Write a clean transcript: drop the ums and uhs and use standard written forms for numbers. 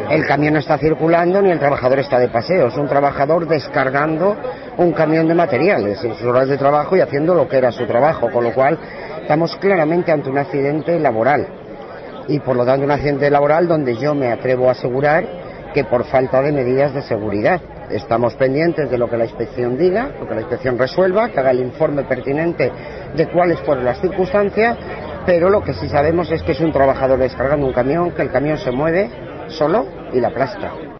El camión no está circulando ni el trabajador está de paseo, es un trabajador descargando un camión de materiales en sus horas de trabajo y haciendo lo que era su trabajo, con lo cual estamos claramente ante un accidente laboral y por lo tanto un accidente laboral donde yo me atrevo a asegurar que por falta de medidas de seguridad. Estamos pendientes de lo que la inspección diga, lo que la inspección resuelva, que haga el informe pertinente de cuáles fueron las circunstancias, pero lo que sí sabemos es que es un trabajador descargando un camión, que el camión se mueve solo y la aplasta.